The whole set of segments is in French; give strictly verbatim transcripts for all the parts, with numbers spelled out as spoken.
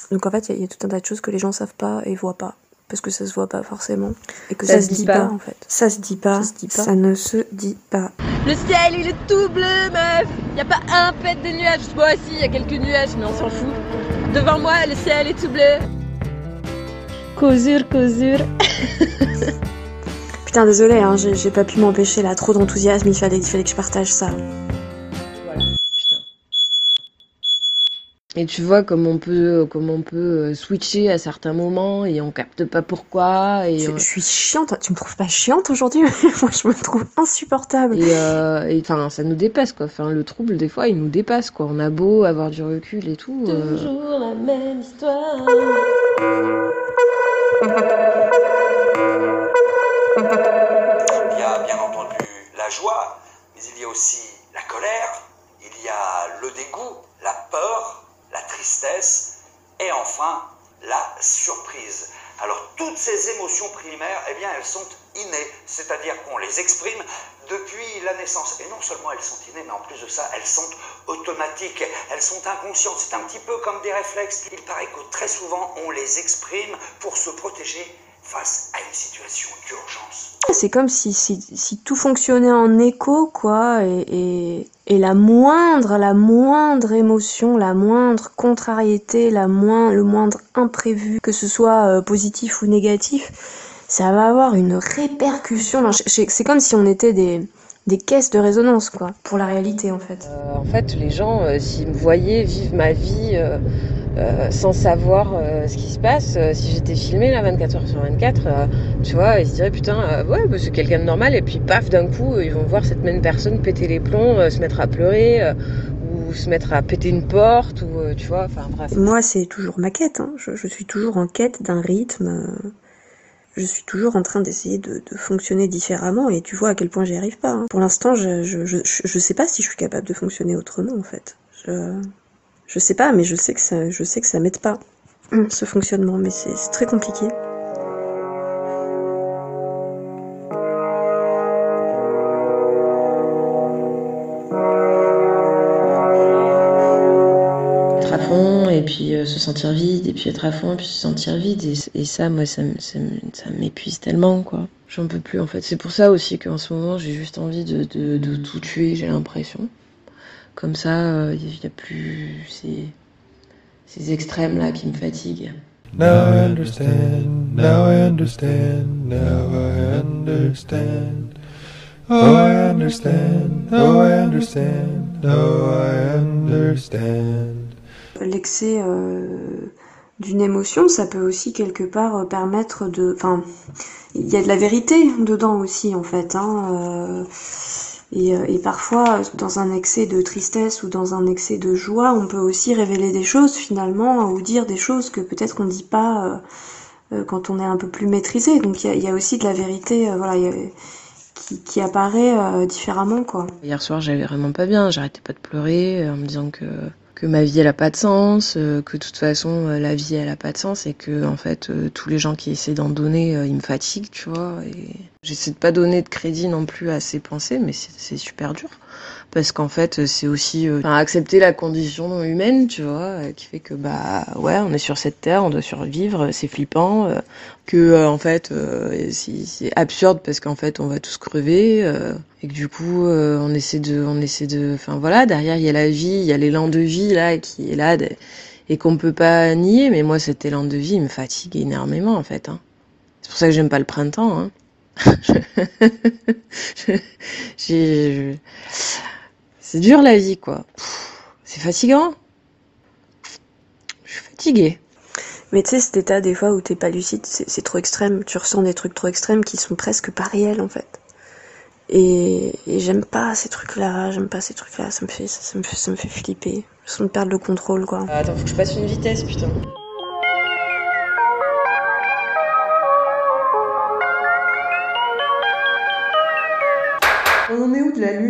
Donc en fait, il y, y a tout un tas de choses que les gens savent pas et voient pas. Parce que ça se voit pas forcément. Et que ça, ça se dit pas. pas, en fait. Ça se dit pas, ça, se dit pas. Ça ne se dit pas. Le ciel, il est tout bleu, meuf. Y a pas un pet de nuages. Bon, si, y a quelques nuages, mais on s'en fout. Devant moi, le ciel est tout bleu. Causure, causure. Putain, désolé, hein, j'ai, j'ai pas pu m'empêcher là. Trop d'enthousiasme, il fallait, il fallait que je partage ça. Et tu vois comme on peut, comme on peut switcher à certains moments et on capte pas pourquoi. Et je, on... je suis chiante. Tu me trouves pas chiante aujourd'hui? Moi, je me trouve insupportable. Et enfin, euh, ça nous dépasse quoi. Enfin, le trouble des fois, il nous dépasse quoi. On a beau avoir du recul et tout. Toujours euh... la même histoire. Il y a bien entendu la joie, mais il y a aussi la colère. Il y a le dégoût, la peur, la tristesse et enfin la surprise. Alors toutes ces émotions primaires, eh bien elles sont innées, c'est-à-dire qu'on les exprime depuis la naissance. Et non seulement elles sont innées, mais en plus de ça, elles sont automatiques, elles sont inconscientes. C'est un petit peu comme des réflexes. Il paraît que très souvent on les exprime pour se protéger face à une situation d'urgence. C'est comme si, si, si tout fonctionnait en écho, quoi, et, et, et la moindre, la moindre émotion, la moindre contrariété, la moindre, le moindre imprévu, que ce soit euh, positif ou négatif, ça va avoir une répercussion. Non, c'est comme si on était des, des caisses de résonance, quoi, pour la réalité, en fait. Euh, en fait, les gens, euh, s'ils me voyaient vivre ma vie... Euh... Euh, sans savoir euh, ce qui se passe, euh, si j'étais filmée là vingt-quatre heures sur vingt-quatre, euh, tu vois, ils se diraient putain, euh, ouais, bah, c'est quelqu'un de normal, et puis paf, d'un coup, euh, ils vont voir cette même personne péter les plombs, euh, se mettre à pleurer, euh, ou se mettre à péter une porte, ou euh, tu vois, enfin bref. Moi, c'est toujours ma quête, hein. je, je suis toujours en quête d'un rythme, euh, je suis toujours en train d'essayer de, de fonctionner différemment, et tu vois à quel point j'y arrive pas. Hein. Pour l'instant, je, je, je, je sais pas si je suis capable de fonctionner autrement, en fait. Je... Je sais pas, mais je sais que ça, je sais que ça m'aide pas, ce fonctionnement, mais c'est, c'est très compliqué. Être à fond, et puis euh, se sentir vide, et puis être à fond, et puis se sentir vide, et, et ça, moi, ça, ça, ça m'épuise tellement, quoi. J'en peux plus, en fait. C'est pour ça aussi qu'en ce moment, j'ai juste envie de, de, de tout tuer, j'ai l'impression. Comme ça, il euh, n'y a plus ces, ces extrêmes-là qui me fatiguent. Now I understand, now I understand, now I understand. Oh, I understand, oh, I understand, oh, I understand. L'excès euh, d'une émotion, ça peut aussi quelque part permettre de... Enfin, il y a de la vérité dedans aussi, en fait, hein. Euh... Et, et parfois, dans un excès de tristesse ou dans un excès de joie, on peut aussi révéler des choses finalement, ou dire des choses que peut-être qu'on ne dit pas euh, quand on est un peu plus maîtrisé. Donc il y a, y a aussi de la vérité, euh, voilà, y a, qui, qui apparaît euh, différemment, quoi. Hier soir, j'allais vraiment pas bien. J'arrêtais pas de pleurer euh, en me disant que que ma vie elle a pas de sens, euh, que de toute façon euh, la vie elle a pas de sens, et que en fait euh, tous les gens qui essaient d'en donner euh, ils me fatiguent, tu vois, et j'essaie de pas donner de crédit non plus à ces pensées, mais c'est, c'est super dur parce qu'en fait c'est aussi euh, accepter la condition humaine, tu vois, euh, qui fait que bah ouais, on est sur cette terre, on doit survivre, c'est flippant, euh, que euh, en fait euh, c'est, c'est absurde parce qu'en fait on va tous crever, euh, et que du coup euh, on essaie de on essaie de enfin voilà, derrière il y a la vie, il y a l'élan de vie là qui est là de, et qu'on peut pas nier, mais moi cet élan de vie il me fatigue énormément en fait, hein. C'est pour ça que j'aime pas le printemps, hein. je, j'ai, je... C'est dur la vie, quoi. C'est fatigant. Je suis fatiguée. Mais tu sais, cet état des fois où t'es pas lucide, c'est, c'est trop extrême. Tu ressens des trucs trop extrêmes qui sont presque pas réels en fait. Et, et j'aime pas ces trucs-là, j'aime pas ces trucs-là. Ça me fait, ça, ça me fait, ça me fait flipper. Je sens de perdre le contrôle, quoi. Attends, faut que je passe une vitesse, putain. On en est où de la lune ?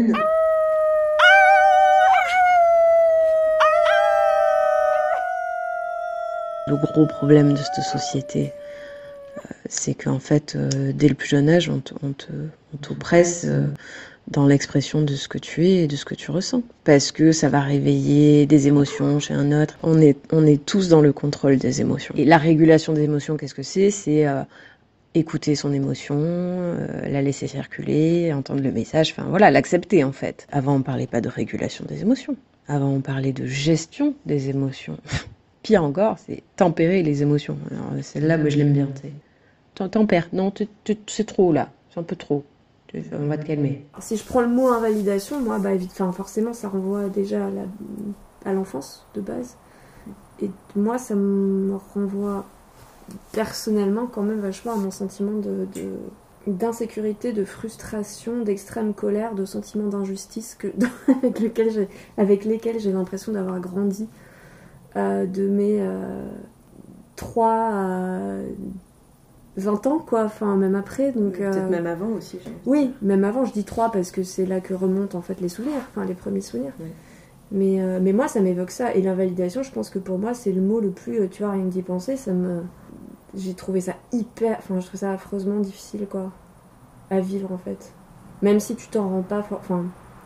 Le gros problème de cette société, euh, c'est qu'en fait, euh, dès le plus jeune âge, on, te, on, te, on t'oppresse euh, dans l'expression de ce que tu es et de ce que tu ressens. Parce que ça va réveiller des émotions chez un autre. On est, on est tous dans le contrôle des émotions. Et la régulation des émotions, qu'est-ce que c'est ? C'est euh, écouter son émotion, euh, la laisser circuler, entendre le message, enfin voilà, l'accepter en fait. Avant, on parlait pas de régulation des émotions. Avant, on parlait de gestion des émotions. Pire encore, c'est tempérer les émotions. Alors, celle-là, moi, je l'aime bien. Tempère. Non, tu, tu, c'est trop là. C'est un peu trop. On va te calmer. Si je prends le mot invalidation, moi, bah, vite, enfin, forcément, ça renvoie déjà à, la, à l'enfance de base. Et moi, ça me renvoie personnellement quand même vachement à mon sentiment de, de, d'insécurité, de frustration, d'extrême colère, de sentiment d'injustice que, avec, lequel j'ai, avec lesquels j'ai l'impression d'avoir grandi. Euh, de mes euh, trois à vingt ans, quoi, enfin même après. Donc, peut-être euh... même avant aussi. Oui, même avant, je dis trois parce que c'est là que remontent en fait les souvenirs, enfin les premiers souvenirs. Oui. Mais, euh, mais moi, ça m'évoque ça. Et l'invalidation, je pense que pour moi, c'est le mot le plus, tu vois, rien que d'y penser, ça me... J'ai trouvé ça hyper... Enfin, je trouve ça affreusement difficile, quoi, à vivre, en fait. Même si tu t'en rends pas... Enfin,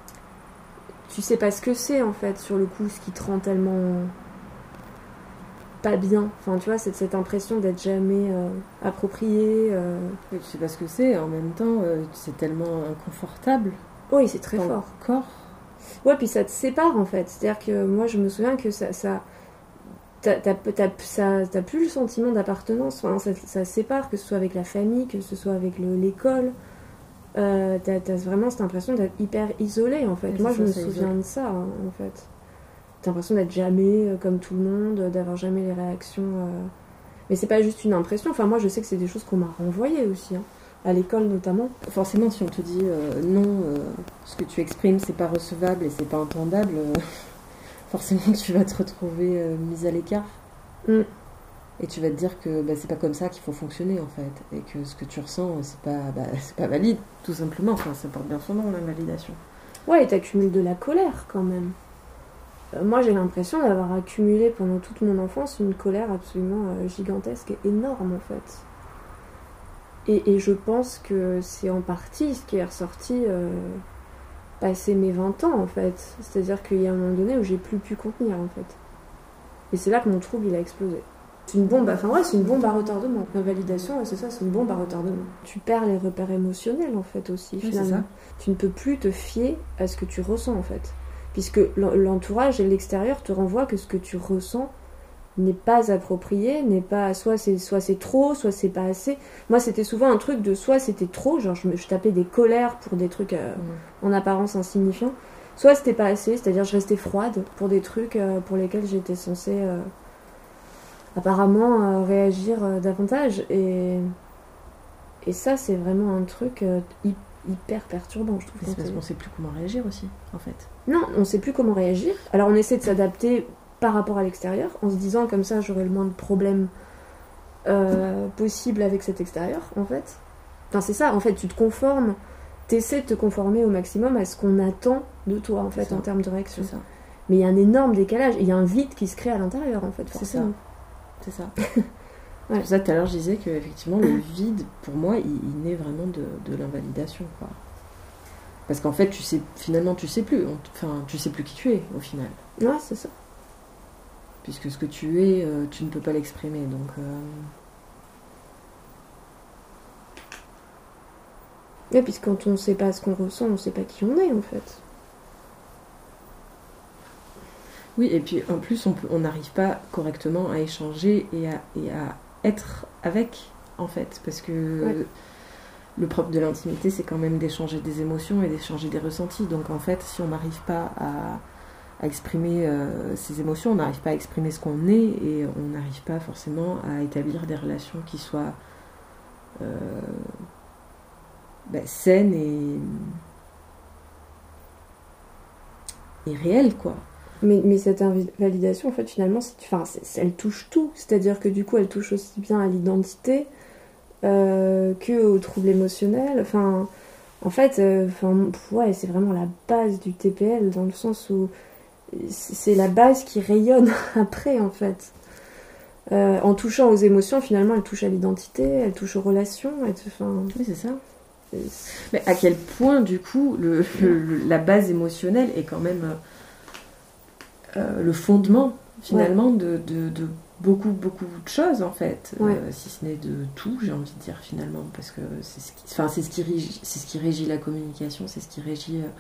tu sais pas ce que c'est, en fait, sur le coup, ce qui te rend tellement... pas bien, enfin tu vois, c'est cette impression d'être jamais euh, approprié. Euh... Oui, tu sais pas ce que c'est, en même temps, euh, c'est tellement inconfortable. Oui, c'est très Ton fort. Corps. Ouais, puis ça te sépare en fait. C'est-à-dire que moi, je me souviens que ça, ça, t'as, t'as, t'as, ça, t'as plus le sentiment d'appartenance. Enfin, ça, ça sépare, que ce soit avec la famille, que ce soit avec le, l'école. Euh, t'as, t'as vraiment cette impression d'être hyper isolé en fait. Et moi, je me souviens isole. de ça hein, en fait. T'as l'impression d'être jamais euh, comme tout le monde, d'avoir jamais les réactions. Euh... Mais c'est pas juste une impression. Enfin, moi, je sais que c'est des choses qu'on m'a renvoyées aussi, hein, à l'école notamment. Forcément, si on te dit euh, non, euh, ce que tu exprimes, c'est pas recevable et c'est pas entendable, euh, forcément, tu vas te retrouver euh, mise à l'écart. Mm. Et tu vas te dire que bah, c'est pas comme ça qu'il faut fonctionner en fait, et que ce que tu ressens, c'est pas, bah, c'est pas valide, tout simplement. Enfin, ça porte bien son nom, l'invalidation. Ouais, et t'accumules de la colère quand même. Moi, j'ai l'impression d'avoir accumulé pendant toute mon enfance une colère absolument euh, gigantesque et énorme, en fait. Et, et je pense que c'est en partie ce qui est ressorti euh, passé mes vingt ans, en fait. C'est-à-dire qu'il y a un moment donné où j'ai plus pu contenir, en fait. Et c'est là que mon trouble, il a explosé. C'est une bombe, enfin ouais, c'est une bombe à retardement. L'invalidation, c'est ça, c'est une bombe à retardement. Tu perds les repères émotionnels, en fait, aussi, oui, finalement. C'est ça. Tu ne peux plus te fier à ce que tu ressens, en fait. Puisque l'entourage et l'extérieur te renvoient que ce que tu ressens n'est pas approprié, n'est pas soit c'est soit c'est trop, soit c'est pas assez. Moi, c'était souvent un truc de soit c'était trop, genre je, me, je tapais des colères pour des trucs euh, mmh. en apparence insignifiants, soit c'était pas assez, c'est-à-dire je restais froide pour des trucs euh, pour lesquels j'étais censée euh, apparemment euh, réagir euh, davantage. Et, et ça, c'est vraiment un truc euh, hyper hyper perturbant, je trouve. C'est parce qu'on sait plus comment réagir aussi, en fait. Non, on sait plus comment réagir. Alors on essaie de s'adapter par rapport à l'extérieur, en se disant comme ça j'aurai le moins de problèmes euh, possible avec cet extérieur, en fait. Enfin c'est ça, en fait, tu te conformes, t'essaies de te conformer au maximum à ce qu'on attend de toi, en fait, en termes de réaction. C'est ça. Mais il y a un énorme décalage, il y a un vide qui se crée à l'intérieur, en fait, forcément. C'est ça. C'est ça. Ouais. C'est pour ça que tout à l'heure je disais que effectivement le vide pour moi il, il naît vraiment de, de l'invalidation quoi. Parce qu'en fait tu sais finalement tu sais plus enfin tu sais plus qui tu es au final. Ouais c'est ça. Puisque ce que tu es euh, tu ne peux pas l'exprimer donc. Euh... Ouais puisque quand on ne sait pas ce qu'on ressent on ne sait pas qui on est en fait. Oui et puis en plus on n'arrive pas correctement à échanger et à, et à être avec en fait parce que ouais. Le propre de l'intimité c'est quand même d'échanger des émotions et d'échanger des ressentis donc en fait si on n'arrive pas à, à exprimer euh, ses émotions on n'arrive pas à exprimer ce qu'on est et on n'arrive pas forcément à établir des relations qui soient euh, ben, saines et et réelles quoi. Mais, mais cette invalidation, en fait, finalement, c'est, enfin, c'est, elle touche tout. C'est-à-dire que du coup, elle touche aussi bien à l'identité euh, qu'aux troubles émotionnels. Enfin, en fait, euh, enfin, ouais, c'est vraiment la base du T P L, dans le sens où c'est la base qui rayonne après, en fait. Euh, en touchant aux émotions, finalement, elle touche à l'identité, elle touche aux relations. Elle touche, enfin... Oui, c'est ça. Mais à quel point, du coup, le, le, la base émotionnelle est quand même euh, le fondement, finalement, ouais. de, de, de beaucoup, beaucoup de choses, en fait. Ouais. Euh, si ce n'est de tout, j'ai envie de dire, finalement. Parce que c'est ce qui, enfin, c'est ce qui régit, c'est ce qui régit la communication, c'est ce qui régit... Euh...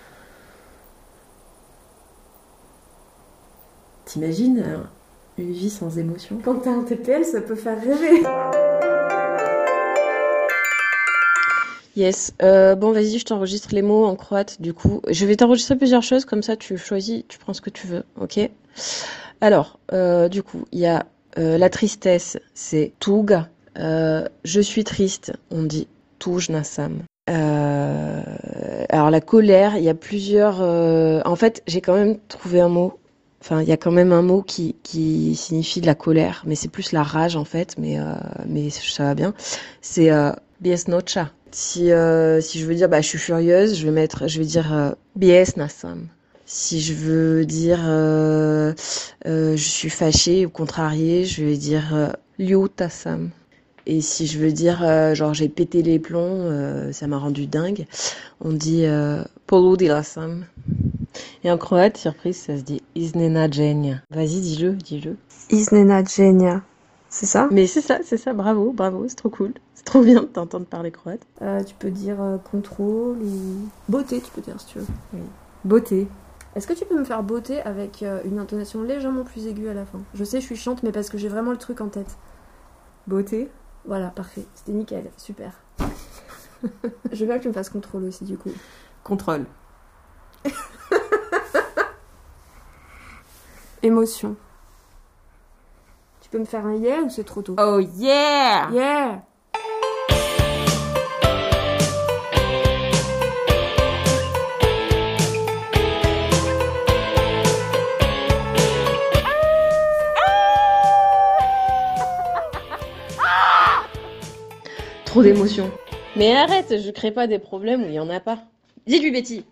T'imagines hein, une vie sans émotion? Quand t'as un T P L, ça peut faire rêver. Yes. Euh, bon, vas-y, je t'enregistre les mots en croate, du coup. Je vais t'enregistrer plusieurs choses, comme ça tu choisis, tu prends ce que tu veux, ok? Alors, euh, du coup, il y a euh, la tristesse, c'est tuga. Euh, je suis triste, on dit tužna sam. Euh, alors, la colère, il y a plusieurs... Euh, en fait, j'ai quand même trouvé un mot... Enfin, il y a quand même un mot qui, qui signifie de la colère, mais c'est plus la rage, en fait, mais, euh, mais ça va bien. C'est euh, biesnocha. Si, euh, si je veux dire, bah, je suis furieuse, je vais mettre, je vais dire euh, biesna sam. Si je veux dire, euh, euh, je suis fâchée ou contrariée, je vais dire euh, ljuta sam. Et si je veux dire, euh, genre, j'ai pété les plombs, euh, ça m'a rendu dingue, on dit euh, poludila sam. Et en croate, surprise, ça se dit iznenađenja. Vas-y, dis-le, dis-le. Iznenađenja, c'est ça? Mais c'est ça, c'est ça, bravo, bravo, c'est trop cool. C'est trop bien de t'entendre parler croate. Euh, tu peux dire euh, contrôle ou... Beauté, tu peux dire si tu veux. Oui. Beauté. Est-ce que tu peux me faire beauté avec euh, une intonation légèrement plus aiguë à la fin? Je sais, je suis chiante, mais parce que j'ai vraiment le truc en tête. Beauté. Voilà, parfait. C'était nickel, super. Je veux bien que tu me fasses contrôle aussi, du coup. Contrôle. Émotion. Tu peux me faire un yeah ou c'est trop tôt? Oh yeah! Yeah! Trop d'émotions. Mais arrête, je crée pas des problèmes où il y en a pas. Dis-lui, Betty.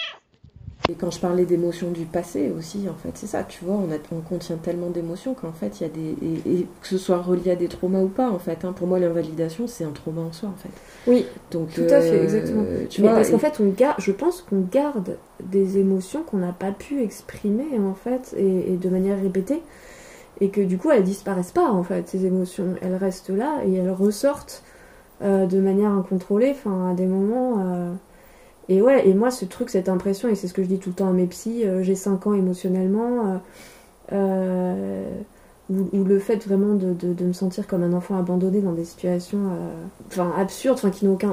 Et quand je parlais d'émotions du passé aussi, en fait, c'est ça, tu vois, on, a, on contient tellement d'émotions qu'en fait, il y a des... Et, et que ce soit relié à des traumas ou pas, en fait, hein, pour moi, l'invalidation, c'est un trauma en soi, en fait. Oui, donc, tout à fait, exactement. Euh, tu Mais vois, parce et... qu'en fait, on garde, je pense qu'on garde des émotions qu'on n'a pas pu exprimer, en fait, et, et de manière répétée, et que du coup, elles disparaissent pas, en fait, ces émotions. Elles restent là, et elles ressortent euh, de manière incontrôlée, enfin, à des moments... Euh... Et ouais, et moi, ce truc, cette impression, et c'est ce que je dis tout le temps à mes psys, euh, j'ai cinq ans émotionnellement, euh, euh, ou, ou le fait vraiment de, de, de me sentir comme un enfant abandonné dans des situations euh, enfin, absurdes, enfin, qui n'ont aucun...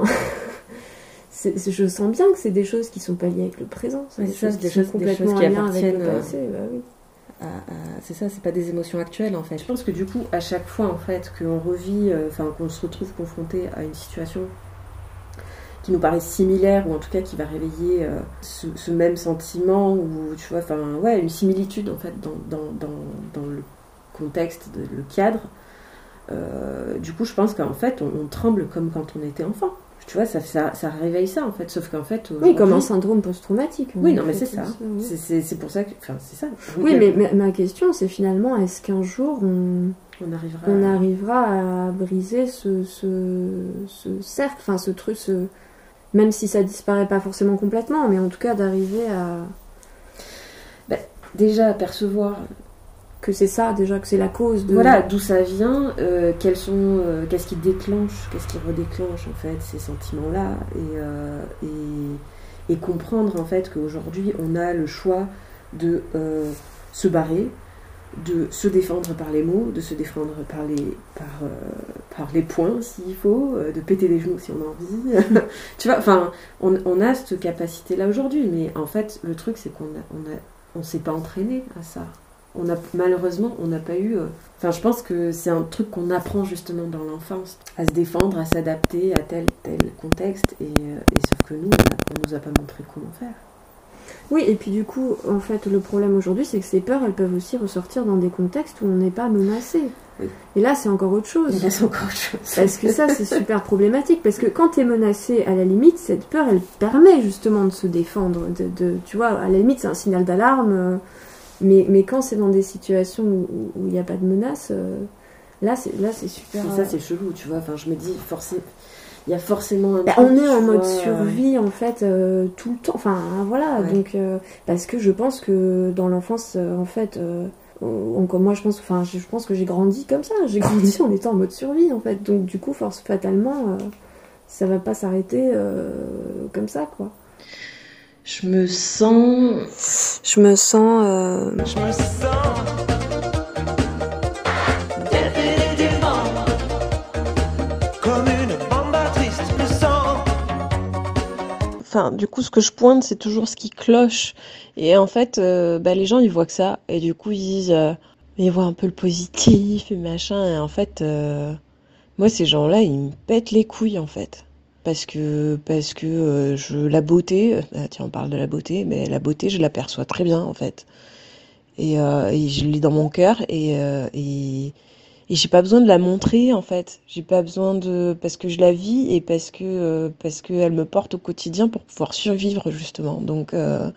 c'est, c'est, je sens bien que c'est des choses qui sont pas liées avec le présent, c'est oui, des, ça, choses des qui choses sont complètement des choses qui en lien avec le appartiennent, passé, bah oui. À, à, c'est ça, c'est pas des émotions actuelles en fait. Je pense que du coup, à chaque fois en fait qu'on revit, enfin euh, qu'on se retrouve confronté à une situation qui nous paraît similaire, ou en tout cas qui va réveiller euh, ce, ce même sentiment, ou tu vois, enfin ouais, une similitude en fait dans, dans, dans, dans le contexte, de, le cadre. Euh, du coup, je pense qu'en fait, on, on tremble comme quand on était enfant. Tu vois, ça, ça, ça réveille ça en fait, sauf qu'en fait... Oui, comme un syndrome post-traumatique. Oui, non, mais c'est ça. ça oui. c'est, c'est, c'est pour ça que... Enfin, c'est ça. Oui, mais, mais ma question, c'est finalement, est-ce qu'un jour, on, on, arrivera, on à... arrivera à briser ce, ce, ce cercle, enfin, ce truc, ce... même si ça disparaît pas forcément complètement, mais en tout cas, d'arriver à... Ben, déjà, percevoir... que c'est ça, déjà, que c'est la cause de... Voilà, d'où ça vient, euh, quels sont, euh, qu'est-ce qui déclenche, qu'est-ce qui redéclenche, en fait, ces sentiments-là, et, euh, et, et comprendre, en fait, qu'aujourd'hui, on a le choix de euh, se barrer, de se défendre par les mots, de se défendre par les, par, euh, par les poings, s'il faut, euh, de péter les genoux si on a envie. Tu vois, enfin, on, on a cette capacité-là aujourd'hui, mais en fait, le truc, c'est qu'on a, on a, on s'est pas entraîné à ça. On a, malheureusement, on n'a pas eu... Enfin, euh... je pense que c'est un truc qu'on apprend justement dans l'enfance, à se défendre, à s'adapter à tel tel contexte, et, euh, et sauf que nous, on ne nous a pas montré comment faire. Oui, et puis du coup, en fait, le problème aujourd'hui, c'est que ces peurs, elles peuvent aussi ressortir dans des contextes où on n'est pas menacé. Oui. Et là, c'est encore autre chose. Et là, c'est encore autre chose. Parce que ça, c'est super problématique, parce que quand t'es menacé, à la limite, cette peur, elle permet justement de se défendre. De, de, tu vois, à la limite, c'est un signal d'alarme... Euh, Mais, mais quand c'est dans des situations où il n'y a pas de menace, euh, là, c'est, là c'est super. Et ça, c'est chelou, tu vois. Enfin, je me dis, forcément, il y a forcément un. Bah, truc, on est en mode vois, survie, en fait, euh, tout le temps. Enfin, voilà. Ouais. Donc, euh, parce que je pense que dans l'enfance, euh, en fait, euh, on, on- moi, je pense, enfin, je, je pense que j'ai grandi comme ça. J'ai grandi en étant en mode survie, en fait. Donc, du coup, force fatalement, euh, ça va pas s'arrêter euh, comme ça, quoi. Je me sens... Je me sens... euh, Je me sens comme une bande triste, je me sens. Enfin, du coup, ce que je pointe, c'est toujours ce qui cloche. Et en fait, euh, bah, les gens, ils voient que ça. Et du coup, ils disent... euh, mais ils voient un peu le positif et machin. Et en fait, euh, moi, ces gens-là, ils me pètent les couilles, en fait. Parce que, parce que euh, je, la beauté... ah, tiens, on parle de la beauté. Mais la beauté, je l'aperçois très bien, en fait. Et, euh, et je l'ai dans mon cœur. Et... euh, et Et j'ai pas besoin de la montrer en fait. J'ai pas besoin de parce que je la vis et parce que euh, parce que elle me porte au quotidien pour pouvoir survivre justement. Donc euh...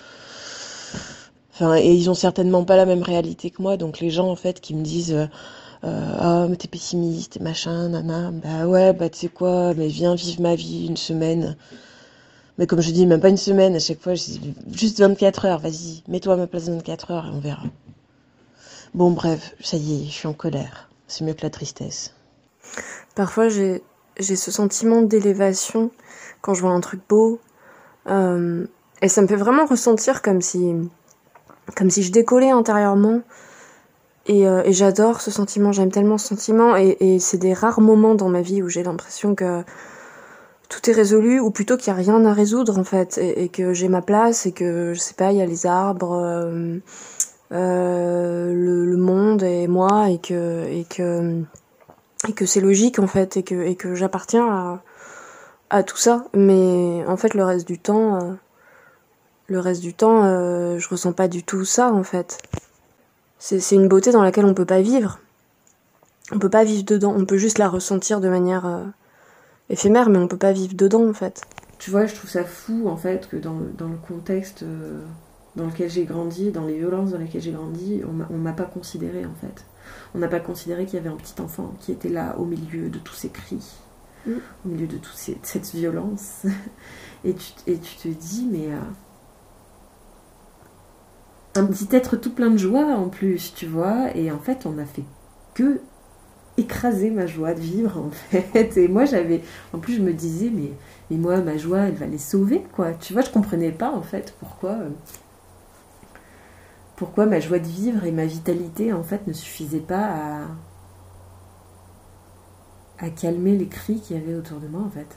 enfin et ils ont certainement pas la même réalité que moi. Donc les gens en fait qui me disent euh, euh, ah mais t'es pessimiste et machin nana. Bah ouais bah tu sais quoi mais viens vivre ma vie une semaine. Mais comme je dis même pas une semaine à chaque fois je dis juste vingt-quatre heures. Vas-y mets-toi à ma place vingt-quatre heures et on verra. Bon bref ça y est je suis en colère. C'est mieux que la tristesse. Parfois, j'ai, j'ai ce sentiment d'élévation quand je vois un truc beau. Euh, et ça me fait vraiment ressentir comme si, comme si je décollais intérieurement. Et, euh, et j'adore ce sentiment, j'aime tellement ce sentiment. Et, et c'est des rares moments dans ma vie où j'ai l'impression que tout est résolu, ou plutôt qu'il n'y a rien à résoudre en fait. Et, et que j'ai ma place et que, je sais pas, il y a les arbres, euh, euh, le, le monde et moi. Et que... Et que et que c'est logique en fait et que et que j'appartiens à à tout ça, mais en fait le reste du temps euh, le reste du temps euh, je ressens pas du tout ça en fait. C'est c'est une beauté dans laquelle on peut pas vivre. On peut pas vivre dedans, on peut juste la ressentir de manière euh, éphémère, mais on peut pas vivre dedans en fait. Tu vois, je trouve ça fou en fait que dans, dans le contexte euh, dans lequel j'ai grandi, dans les violences dans lesquelles j'ai grandi, on m'a, on m'a pas considéré en fait. On n'a pas considéré qu'il y avait un petit enfant qui était là au milieu de tous ces cris, mmh. au milieu de toute ces, cette violence. Et tu, et tu te dis, mais euh, un petit être tout plein de joie en plus, tu vois. Et en fait, on n'a fait que écraser ma joie de vivre en fait. Et moi, j'avais, en plus, je me disais, mais, mais moi, ma joie, elle va les sauver, quoi. Tu vois, je comprenais pas en fait pourquoi. Euh, Pourquoi ma joie de vivre et ma vitalité, en fait, ne suffisaient pas à, à calmer les cris qu'il y avait autour de moi, en fait.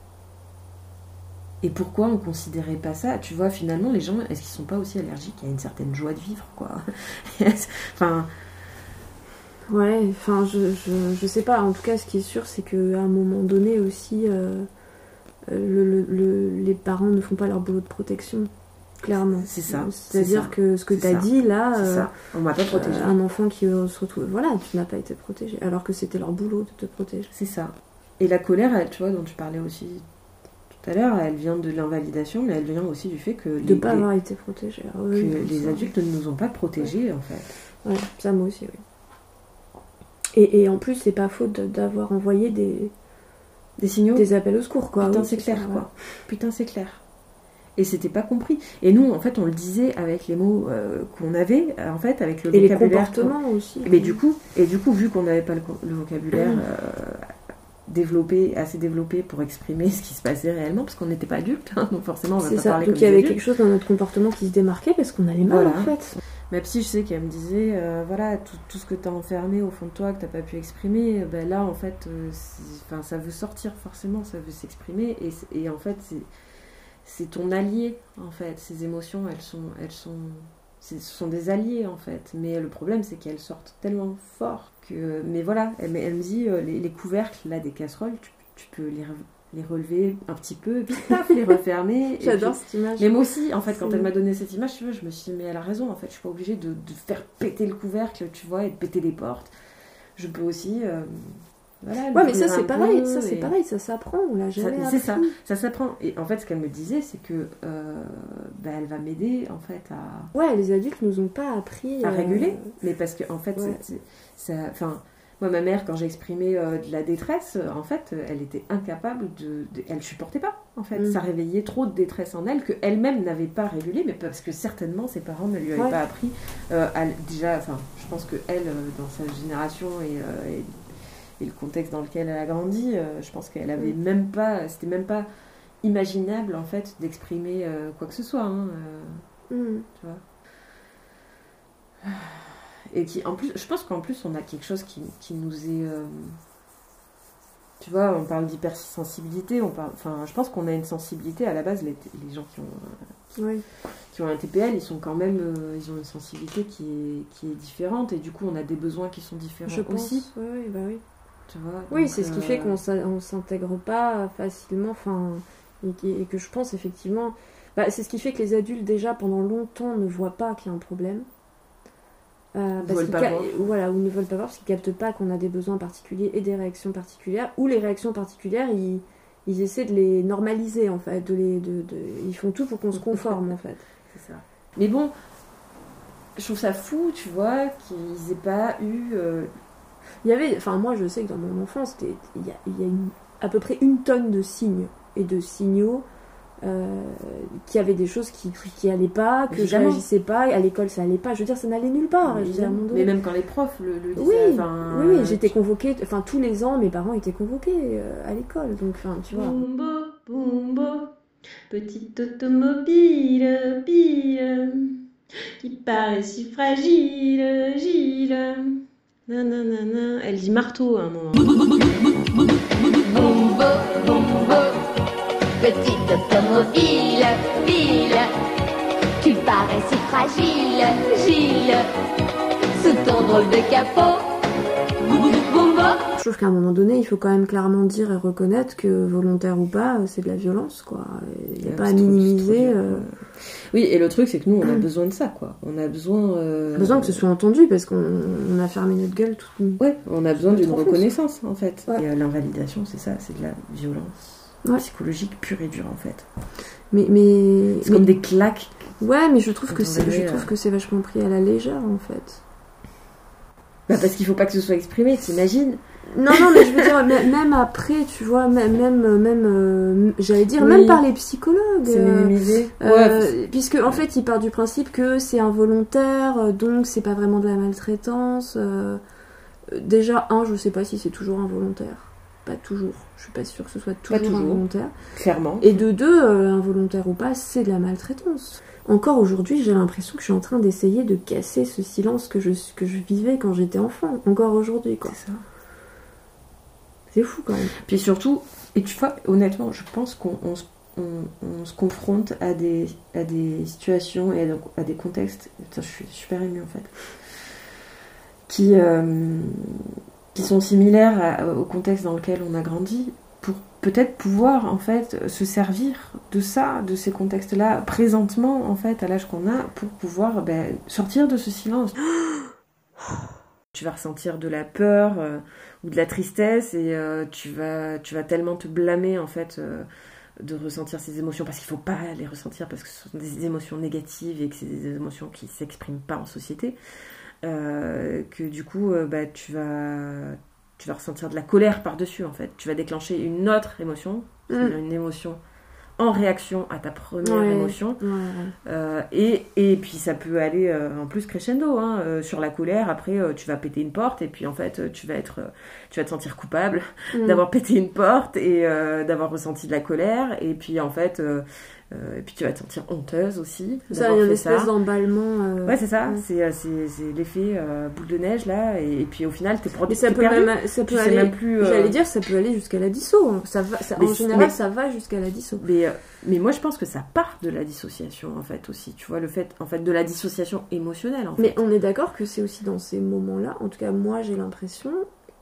Et pourquoi on ne considérait pas ça? Tu vois, finalement, les gens, est-ce qu'ils ne sont pas aussi allergiques à une certaine joie de vivre, quoi? Enfin... Ouais, enfin, je, je, je sais pas. En tout cas, ce qui est sûr, c'est qu'à un moment donné aussi, euh, le, le, le, les parents ne font pas leur boulot de protection. Clairement. C'est ça. C'est-à-dire c'est que ce que tu as dit là, euh, on m'a pas protégé. Euh, un enfant qui se retrouve. Voilà, tu n'as pas été protégé. Alors que c'était leur boulot de te protéger. C'est ça. Et la colère, elle, tu vois, dont tu parlais aussi tout à l'heure, elle vient de l'invalidation, mais elle vient aussi du fait que. De ne pas avoir été protégé. Ah, oui, que les ça, adultes oui. ne nous ont pas protégés, ouais. en fait. Ouais, ça, moi aussi, oui. Et, et en plus, c'est pas faute d'avoir envoyé des. Des signaux. Des appels au secours, quoi. Putain, oui, c'est clair, ça, quoi. Ouais. Putain, c'est clair. Et c'était pas compris. Et nous, en fait, on le disait avec les mots euh, qu'on avait, en fait, avec le et vocabulaire. Et les comportements aussi. Mais du coup, et du coup, vu qu'on n'avait pas le, le vocabulaire mmh. euh, développé, assez développé pour exprimer ce qui se passait réellement, parce qu'on n'était pas adultes, hein, donc forcément, on va c'est pas ça. parler donc comme il y avait adultes. quelque chose dans notre comportement qui se démarquait parce qu'on allait mal, voilà. en fait. Ma psy, je sais qu'elle me disait, euh, voilà, tout, tout ce que t'as enfermé au fond de toi, que t'as pas pu exprimer, ben là, en fait, euh, ça veut sortir, forcément, ça veut s'exprimer, et, et en fait, c'est... c'est ton allié, en fait. Ces émotions, elles sont, elles sont, ce sont des alliés, en fait. Mais le problème, c'est qu'elles sortent tellement fort que... Mais voilà, elle, elle me dit, euh, les, les couvercles, là, des casseroles, tu, tu peux les, les relever un petit peu, et puis paf, les refermer. J'adore puis... cette image. Mais moi aussi, en fait, quand elle m'a donné cette image, tu vois, je me suis dit, mais elle a raison, en fait. Je suis pas obligée de, de faire péter le couvercle, tu vois, et de péter les portes. Je peux aussi... Euh... Voilà, ouais, mais ça, c'est un pareil, peu, ça, c'est et... pareil, ça s'apprend, on l'a jamais ça, appris. C'est ça, ça s'apprend. Et en fait, ce qu'elle me disait, c'est que euh, bah, elle va m'aider, en fait, à... Ouais, les adultes nous ont pas appris... À euh... réguler, mais parce que, en fait, ouais. c'est, c'est, ça... Enfin, moi, ma mère, quand j'exprimais euh, de la détresse, euh, en fait, elle était incapable de... de... Elle supportait pas, en fait. Mm. Ça réveillait trop de détresse en elle qu'elle-même n'avait pas régulé, mais parce que certainement, ses parents ne lui avaient ouais. pas appris. Euh, à... Déjà, enfin, je pense qu'elle, euh, dans sa génération et... Euh, et... Et le contexte dans lequel elle a grandi, euh, je pense qu'elle avait mmh. même pas, c'était même pas imaginable en fait d'exprimer euh, quoi que ce soit, hein, euh, mmh. tu vois. Et qui, en plus, je pense qu'en plus on a quelque chose qui, qui nous est, euh, tu vois, on parle d'hypersensibilité, on parle, enfin, je pense qu'on a une sensibilité à la base. Les, les gens qui ont, euh, oui. qui ont un T P L, ils sont quand même, euh, ils ont une sensibilité qui est, qui est différente et du coup on a des besoins qui sont différents je pense. aussi. Oui, oui, bah oui. Tu vois, oui, donc, c'est ce qui euh... fait qu'on ne s'intègre pas facilement, enfin, et, et que je pense effectivement, bah, c'est ce qui fait que les adultes déjà pendant longtemps ne voient pas qu'il y a un problème, euh, parce qu'ils ca- voilà, ou ne veulent pas voir parce qu'ils captent pas qu'on a des besoins particuliers et des réactions particulières, ou les réactions particulières, ils, ils essaient de les normaliser en fait, de les, de, de, ils font tout pour qu'on se conforme en fait. C'est ça. Mais bon, je trouve ça fou, tu vois, qu'ils aient pas eu... Euh... Il y avait, enfin moi je sais que dans mon enfance, il y a, il y a une, à peu près une tonne de signes et de signaux euh, qui avaient des choses qui qui allaient pas, que je réagissais pas, à l'école ça allait pas, je veux dire ça n'allait nulle part. Mais, je veux dire, à mon mais même quand les profs le, le disaient. Oui, enfin, oui, oui, j'étais convoquée, enfin tous les ans mes parents étaient convoqués euh, à l'école, donc enfin tu vois. Bumbo, bumbo, petite automobile, bile, qui paraît si fragile, gile. Nanana. Elle dit marteau à un moment. Bumbo, bumbo, petite automobile, ville, tu parais si fragile, Gilles, sous ton drôle de capot. Bumbo. Je trouve qu'à un moment donné, il faut quand même clairement dire et reconnaître que volontaire ou pas, c'est de la violence, quoi. Il n'y a ouais, pas à minimiser. Trop, trop euh... Oui, et le truc, c'est que nous, on a besoin de ça, quoi. On a besoin... Euh... besoin que ce soit entendu, parce qu'on on a fermé notre gueule toute... Ouais, on a besoin d'une reconnaissance, en fait. Ouais. Et euh, l'invalidation, c'est ça, c'est de la violence ouais. psychologique pure et dure, en fait. Mais... mais c'est mais... comme des claques. Ouais, mais je trouve que c'est, avait, je trouve euh... que c'est vachement pris à la légère, en fait. Bah parce qu'il faut pas que ce soit exprimé, t'imagines ? Non, non, mais je veux dire, même après, tu vois, même, même, même euh, j'allais dire, oui. même par les psychologues. C'est minimisé. Euh, ouais, puisque, en fait, ils partent du principe que c'est involontaire, donc c'est pas vraiment de la maltraitance. Euh, déjà, un, je sais pas si c'est toujours involontaire. Pas toujours. Je suis pas sûre que ce soit toujours, toujours. involontaire. Clairement. Et de deux, euh, involontaire ou pas, c'est de la maltraitance. Encore aujourd'hui, j'ai l'impression que je suis en train d'essayer de casser ce silence que je, que je vivais quand j'étais enfant. Encore aujourd'hui, quoi. C'est ça. C'est fou quand même. Puis surtout, et tu vois, honnêtement, je pense qu'on on, on, on se confronte à des, à des situations et à, à des contextes. Putain, je suis super émue en fait. Qui, euh, qui sont similaires à, au contexte dans lequel on a grandi, pour peut-être pouvoir en fait se servir de ça, de ces contextes-là, présentement en fait, à l'âge qu'on a, pour pouvoir ben, sortir de ce silence. Tu vas ressentir de la peur euh, ou de la tristesse et euh, tu, vas, tu vas tellement te blâmer en fait euh, de ressentir ces émotions parce qu'il ne faut pas les ressentir parce que ce sont des émotions négatives et que c'est des émotions qui ne s'expriment pas en société euh, que du coup euh, bah, tu, vas, tu vas ressentir de la colère par-dessus en fait. Tu vas déclencher une autre émotion, mmh. une émotion en réaction à ta première ouais, émotion ouais, ouais. Euh, et, et puis ça peut aller euh, en plus crescendo hein, euh, sur la colère après euh, tu vas péter une porte et puis en fait euh, tu vas être euh, tu vas te sentir coupable mm. d'avoir pété une porte et euh, d'avoir ressenti de la colère et puis en fait euh, euh, et puis tu vas te sentir honteuse aussi ça, il y a une espèce d'emballement euh... ouais c'est ça ouais. C'est, c'est, c'est l'effet euh, boule de neige là et, et puis au final t'es produit ça peut perdu même, ça peut aller, même plus euh... j'allais dire ça peut aller jusqu'à la disso hein. Ça va, ça, en général mais, ça va jusqu'à la disso mais, euh, mais moi je pense que ça part de la dissociation en fait aussi tu vois le fait en fait de la dissociation émotionnelle en fait. Mais on est d'accord que c'est aussi dans ces moments là en tout cas moi j'ai l'impression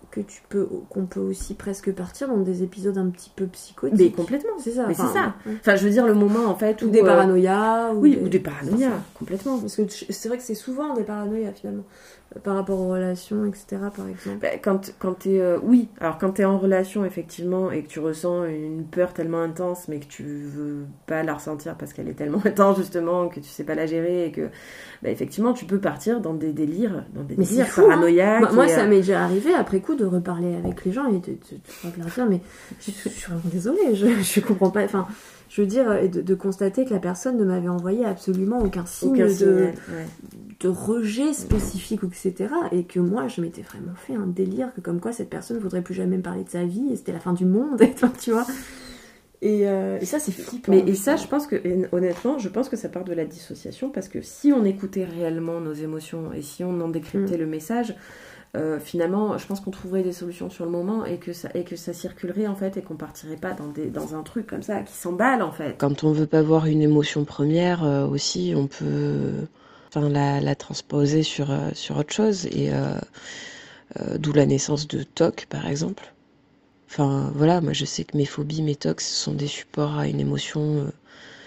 que tu peux, qu'on peut aussi presque partir dans des épisodes un petit peu psychotiques. Mais complètement, c'est ça. Mais enfin, c'est ça. Ouais. Enfin, je veux dire, le moment, en fait, ou où... des euh, paranoïas. Ou Oui, des... ou des paranoïas, complètement. Parce que c'est vrai que c'est souvent des paranoïas, finalement, par rapport aux relations, et cetera, par exemple. Bah, quand, quand t'es... Euh, oui, alors quand t'es en relation, effectivement, et que tu ressens une peur tellement intense, mais que tu veux pas la ressentir parce qu'elle est tellement intense, justement, que tu sais pas la gérer, et que, bah, effectivement, tu peux partir dans des délires, dans des mais délires fou, paranoïaques. Hein. Moi, et, ça euh... m'est déjà arrivé, après coup, de reparler avec les gens et de, de, de, de leur dire, mais je, je suis vraiment désolée, je, je comprends pas... Enfin, je veux dire, de, de constater que la personne ne m'avait envoyé absolument aucun signe aucun de, signal, ouais. de rejet spécifique, et cetera. Et que moi, je m'étais vraiment fait un délire, que comme quoi cette personne ne voudrait plus jamais me parler de sa vie, et c'était la fin du monde, et, tu vois. Et, euh, et ça, c'est flippant. Mais et ça, je pense que, honnêtement, je pense que ça part de la dissociation, parce que si on écoutait réellement nos émotions, et si on en décryptait mmh. le message... Euh, finalement, je pense qu'on trouverait des solutions sur le moment et que ça, et que ça circulerait en fait et qu'on partirait pas dans, des, dans un truc comme ça qui s'emballe en fait. Quand on veut pas voir une émotion première euh, aussi, on peut enfin, la, la transposer sur, euh, sur autre chose et euh, euh, d'où la naissance de T O C par exemple. Enfin voilà, moi je sais que mes phobies, mes T O C, ce sont des supports à une émotion euh,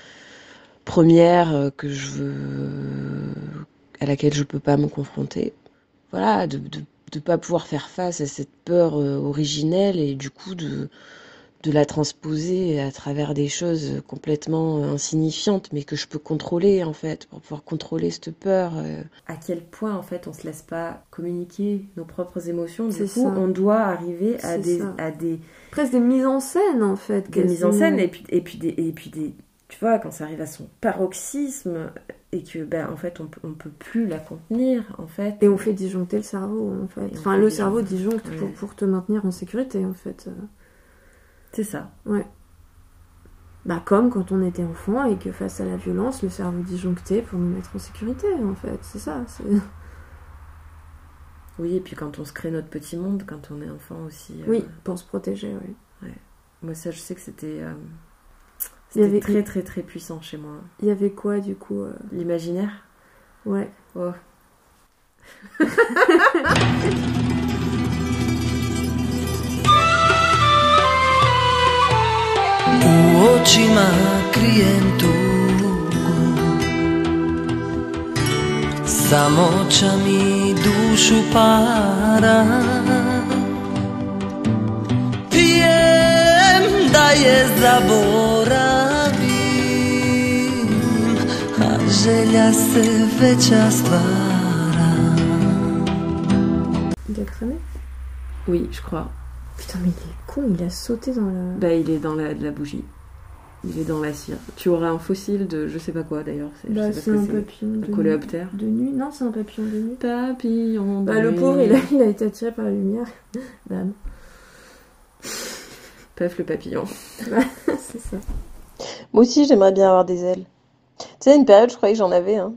première euh, que je veux, à laquelle je peux pas me confronter. Voilà, de de de pas pouvoir faire face à cette peur euh, originelle et du coup de de la transposer à travers des choses complètement insignifiantes mais que je peux contrôler en fait pour pouvoir contrôler cette peur. Euh. À quel point en fait on se laisse pas communiquer nos propres émotions, du c'est coup ça. On doit arriver à c'est des ça. à des presque des mises en scène en fait, des mises en scène et puis et puis des et puis des tu vois, quand ça arrive à son paroxysme et que ben en fait on peut, on peut plus la contenir en fait et on fait disjoncter le cerveau en fait, enfin le cerveau disjoncte ouais. pour, pour te maintenir en sécurité en fait, c'est ça, ouais, bah comme quand on était enfant et que face à la violence le cerveau disjonctait pour nous mettre en sécurité en fait, c'est ça, c'est... Oui, et puis quand on se crée notre petit monde quand on est enfant aussi, oui, euh... pour se protéger, oui. Ouais. Moi ça je sais que c'était euh... C'était avait... très très très puissant chez moi. Il y avait quoi du coup euh... L'imaginaire. Ouais. Oh. U očima krijem tugu, samoća mi dušu para. Pijem da je zaboravim, a želja se veća stvara. Il a cramé? Oui, je crois. Putain, mais il est con, il a sauté dans la... Bah, il est dans la, la bougie. Il est dans la cire. Tu auras un fossile de je sais pas quoi d'ailleurs. C'est, bah, sais c'est pas un c'est. papillon de, un coléoptère. de nuit. Non, c'est un papillon de nuit. Papillon de bah, nuit. Le pauvre, il a, il a été attiré par la lumière. Bam. Pef le papillon. C'est ça. Moi aussi, j'aimerais bien avoir des ailes. Tu sais, une période, je croyais que j'en avais, hein.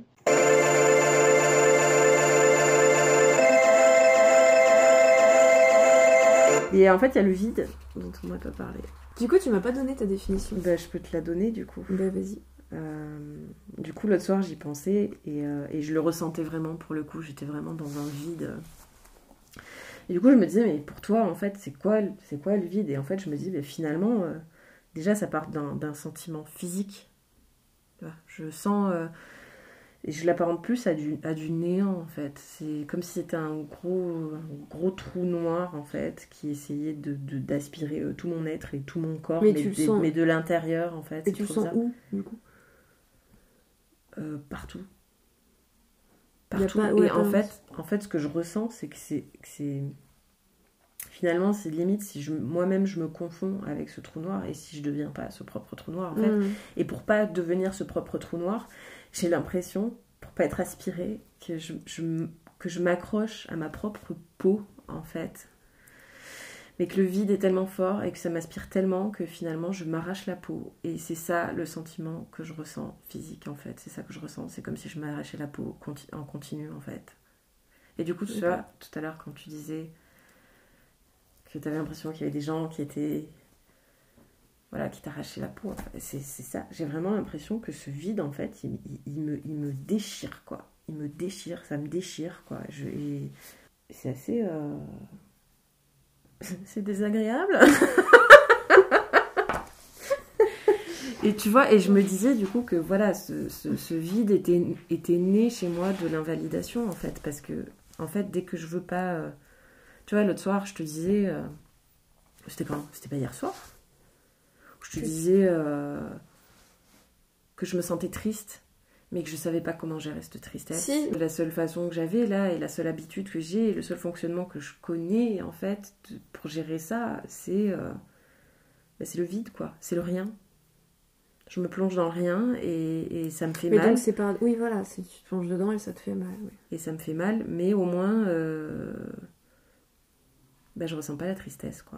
Et en fait, il y a le vide dont on n'a pas parlé. Du coup, tu m'as pas donné ta définition. Bah, je peux te la donner, du coup. Bah, vas-y. Euh, du coup, l'autre soir, j'y pensais et, euh, et je le ressentais vraiment, pour le coup. J'étais vraiment dans un vide. Et du coup, je me disais, mais pour toi, en fait, c'est quoi, c'est quoi le vide? Et en fait, je me dis, mais finalement, euh, déjà, ça part d'un, d'un sentiment physique. Je sens... Euh, et je l'apparente plus à du, à du néant, en fait. C'est comme si c'était un gros, un gros trou noir, en fait, qui essayait de, de, d'aspirer euh, tout mon être et tout mon corps, mais, mais, tu des, sens... mais de l'intérieur, en fait. Et tu le sens où, du coup? euh, Partout. Partout. Pas, ouais, et en pas... fait, en fait, ce que je ressens, c'est que c'est... Que c'est... Finalement, c'est limite si je, moi-même je me confonds avec ce trou noir et si je ne deviens pas ce propre trou noir, en fait. Mmh. Et pour pas devenir ce propre trou noir, j'ai l'impression, pour pas être aspirée, que je, je, que je m'accroche à ma propre peau, en fait. Mais que le vide est tellement fort et que ça m'aspire tellement que finalement je m'arrache la peau. Et c'est ça le sentiment que je ressens physique, en fait. C'est ça que je ressens. C'est comme si je m'arrachais la peau en continu, en fait. Et du coup, tout, ça, tout à l'heure, quand tu disais que tu avais l'impression qu'il y avait des gens qui étaient... Voilà, qui t'arrachaient la peau. C'est, c'est ça. J'ai vraiment l'impression que ce vide, en fait, il, il, il, me, il me déchire, quoi. Il me déchire, ça me déchire, quoi. Je, et c'est assez... Euh... c'est désagréable. Et tu vois, et je me disais du coup que voilà, ce, ce, ce vide était, était né chez moi de l'invalidation en fait, parce que en fait, dès que je veux pas, euh, tu vois, l'autre soir, je te disais, euh, c'était quand, c'était pas hier soir, je te disais euh, que je me sentais triste, mais que je savais pas comment gérer cette tristesse. Si. La seule façon que j'avais là, et la seule habitude que j'ai, et le seul fonctionnement que je connais en fait de- pour gérer ça, c'est, euh, bah, c'est le vide quoi, c'est le rien. Je me plonge dans le rien et, et ça me fait Mais mal. donc c'est pas... Oui, voilà, c'est- tu te plonges dedans et ça te fait mal. Oui. Et ça me fait mal, mais au moins, euh, ben, je ressens pas la tristesse, quoi.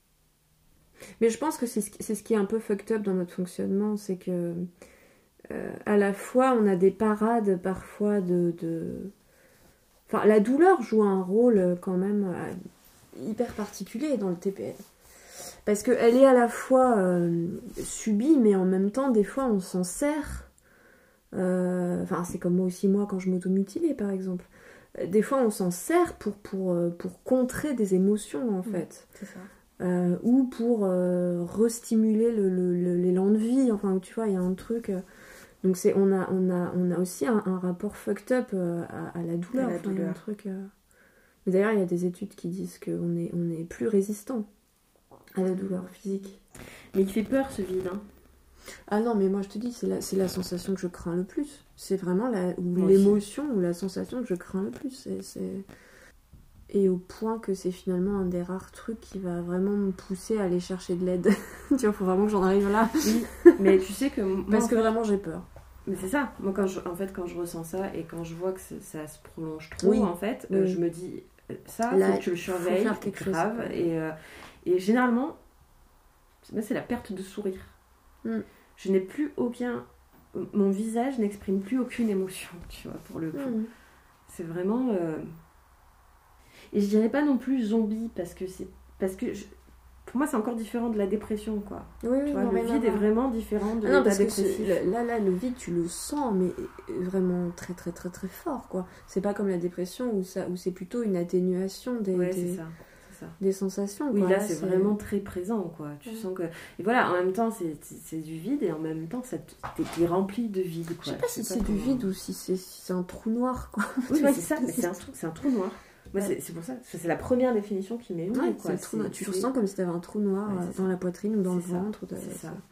Mais je pense que c'est ce, qui- c'est ce qui est un peu fucked up dans notre fonctionnement, c'est que euh, à la fois on a des parades parfois de, de... Enfin, la douleur joue un rôle quand même euh, hyper particulier dans le T P L. Parce qu'elle est à la fois euh, subie, mais en même temps, des fois, on s'en sert. Euh, Enfin, c'est comme moi aussi, moi, quand je m'automutilais, par exemple. Euh, Des fois, on s'en sert pour, pour, euh, pour contrer des émotions, en fait. C'est ça. Euh, ou pour euh, restimuler le- le- le- l'élan de vie. Enfin, tu vois, il y a un truc... euh, Donc, c'est, on, a, on, a, on a aussi un, un rapport fucked up euh, à, à la douleur. À la Enfin, il y a un douleur. truc... euh, Mais d'ailleurs, il y a des études qui disent qu'on est, on est plus résistant à la douleur physique. Mais il fait peur, ce vide, hein. Ah non, mais moi je te dis, c'est la, c'est la sensation que je crains le plus. C'est vraiment la, ou Moi aussi. l'émotion ou la sensation que je crains le plus. C'est, c'est... Et au point que c'est finalement un des rares trucs qui va vraiment me pousser à aller chercher de l'aide. Tu vois, faut vraiment que j'en arrive là. Oui, mais tu sais que... Moi, Parce en que fait- vraiment j'ai peur. Mais c'est ça. Moi, quand je, en fait, quand je ressens ça et quand je vois que c'est- ça se prolonge trop, Oui. en fait, euh, Oui. je me dis, euh, ça, Là, faut que tu le faut surveilles, faire quelque chose. grave. Et, euh, et généralement, c'est c'est la perte de sourire. Mm. Je n'ai plus aucun... Mon visage n'exprime plus aucune émotion, tu vois, pour le coup. Mmh. C'est vraiment... euh, Et je dirais pas non plus zombie, parce que c'est... Parce que je- pour moi, c'est encore différent de la dépression, quoi. Oui, oui, Tu vois, non, le rien à vide est voir. vraiment différent de Ah non, l'état parce que dépressif. c'est- là, là, le vide, tu le sens, mais vraiment très, très, très, très fort, quoi. C'est pas comme la dépression où, ça, où c'est plutôt une atténuation des, Ouais, des, c'est ça. c'est ça. des sensations. Oui, quoi. là, c'est vraiment très présent, quoi. Tu Ouais. sens que... Et voilà, en même temps, c'est c'est- c'est du vide, et en même temps, ça t- t'es t'es rempli de vide, quoi. Je sais pas si c'est du comment- vide ou si c'est si c'est un trou noir, quoi. Oui, Tu mais vois, c'est ça, mais c'est un, trou- c'est un trou noir. Moi, Ouais. c'est c'est pour ça, c'est la première définition qui m'est venue, Ouais, quoi. c'est le trou noir. Tu c'est- ressens comme si t'avais un trou noir Ouais, euh, c'est dans ça. la poitrine ou dans le C'est ça. ventre. ou dans- C'est ça.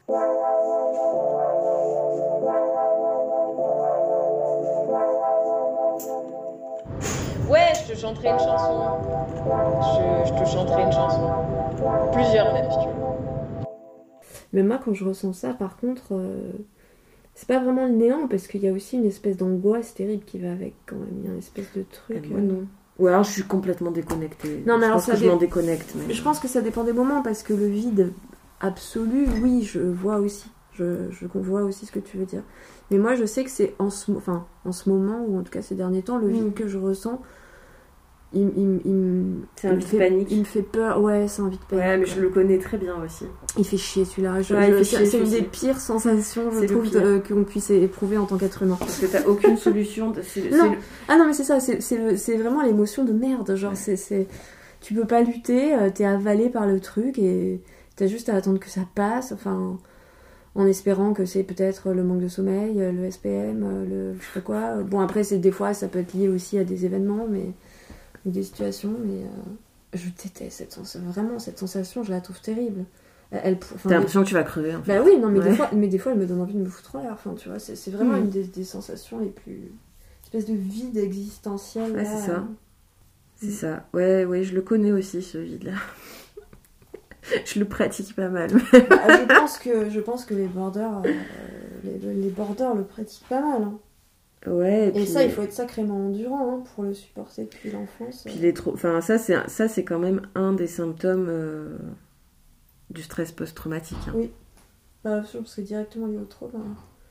Ouais, je te chanterai une chanson. Je, je te chanterai une chanson. Plusieurs même, si tu veux. Mais moi, quand je ressens ça, par contre, euh, c'est pas vraiment le néant parce qu'il y a aussi une espèce d'angoisse terrible qui va avec quand même. Il y a une espèce de truc. Et moi, euh, non. Ou alors, je suis complètement déconnectée. Non, mais je alors, pense ça que je dé- m'en déconnecte. Mais... Je pense que ça dépend des moments parce que le vide absolu, oui, je vois aussi. Je, je vois aussi ce que tu veux dire. Mais moi, je sais que c'est en ce, mo- enfin, en ce moment, ou en tout cas ces derniers temps, le vide Mm. que je ressens, il, il, il, me- C'est il un me vide fait, panique. il me fait peur. Ouais, c'est un vide panique. Ouais, mais quoi. je le connais très bien aussi. Il fait chier celui-là. Je- Ouais, je- il fait c'est chier, c'est une celui-ci. des pires sensations, je C'est le trouve, pire. de- qu'on puisse éprouver en tant qu'être humain. Parce que t'as aucune solution. de- c'est- Non. c'est le- Ah non, mais c'est ça, c'est- c'est le- c'est vraiment l'émotion de merde. Genre, Ouais. c'est, c'est, tu peux pas lutter, euh, t'es avalé par le truc et t'as juste à attendre que ça passe. Enfin, en espérant que c'est peut-être le manque de sommeil, euh, le S P M, euh, le je sais pas quoi. Bon, après, c'est des fois, ça peut être lié aussi à des événements, mais ou des situations. Mais euh, je déteste cette sensation. Vraiment, cette sensation, je la trouve terrible. Elle, elle- enfin, T'as l'impression que tu vas crever, en fait. bah oui, non, mais, Ouais. des fois, mais des fois, elle me donne envie de me foutre en l'air. Enfin, tu vois, c'est, c'est vraiment Mm. une des, des sensations les plus. Espèce de vide existentiel. Ouais, là. c'est ça. C'est ça. Ouais, ouais, je le connais aussi, ce vide-là. Je le pratique pas mal. Bah, je, pense que, je pense que les borders, euh, les, les borders le pratiquent pas mal. Hein. Ouais, et, Et puis, ça, il faut être sacrément endurant hein, pour le supporter depuis l'enfance. puis les trop... enfin, ça, c'est, ça, c'est quand même un des symptômes euh, du stress post-traumatique. Hein. Oui. Bah, je pense que c'est directement lié au trauma.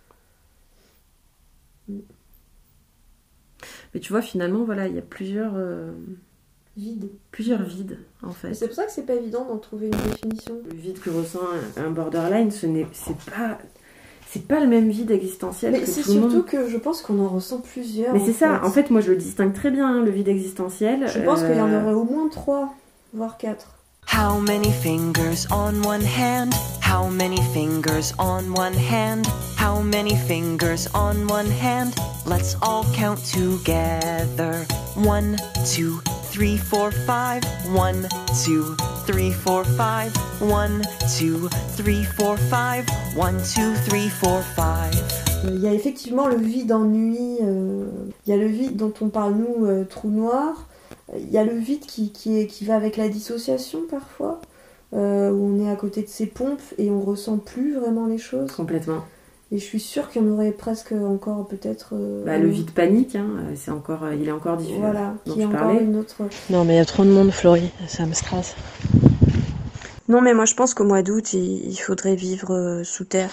Mais tu vois, finalement, voilà, il y a plusieurs, euh, Vide. plusieurs vides, en fait. Mais c'est pour ça que c'est pas évident d'en trouver une définition. Le vide que ressent un, un borderline, ce n'est, c'est pas... C'est pas le même vide existentiel Mais que c'est tout le monde. surtout que je pense qu'on en ressent plusieurs. Mais en c'est ça, fait. en fait, moi je le distingue très bien, hein, le vide existentiel. Je pense qu'il y en euh, aurait au moins trois, voire quatre. How many fingers on one hand? How many fingers on one hand? How many fingers on one hand? Let's all count together. One, two, three, four, five. One, two, three, four, five. One, two, three, four, five. One, two, three, four, five. Il y a effectivement le vide ennui, euh, il y a le vide dont on parle nous, euh, trou noir, il y a le vide qui, qui, est, qui va avec la dissociation parfois, euh, où on est à côté de ses pompes et on ressent plus vraiment les choses. Complètement. Et je suis sûre qu'il y en aurait presque encore peut-être... Euh, bah, le vide panique, hein, c'est encore, il est encore différent. Voilà, dont qui est je encore parlais. une autre... Non mais il y a trop de monde, Florie, ça me stresse. Non, mais moi je pense qu'au mois d'août, il, il faudrait vivre euh, sous terre.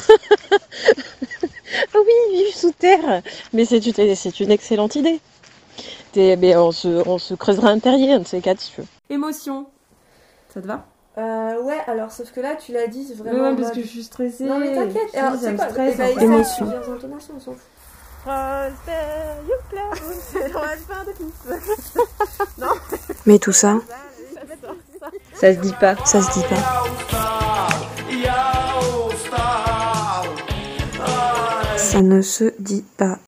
Oui, vivre sous terre. Mais c'est une, c'est une excellente idée. T'es, mais on se, on se creusera un terrier, un de ces quatre, si tu veux. Émotion. Ça te va? Euh, ouais, alors sauf que là tu l'as dit, c'est vraiment... Ouais, en parce mode- que je suis stressée. Non mais t'inquiète, Je alors sais, ça c'est me quoi stresse, Eh ben, en il y fait. a Émotion. plusieurs intonations, on s'en fout. Mais tout ça, Ça se dit pas. ça se dit pas. Ça ne se dit pas.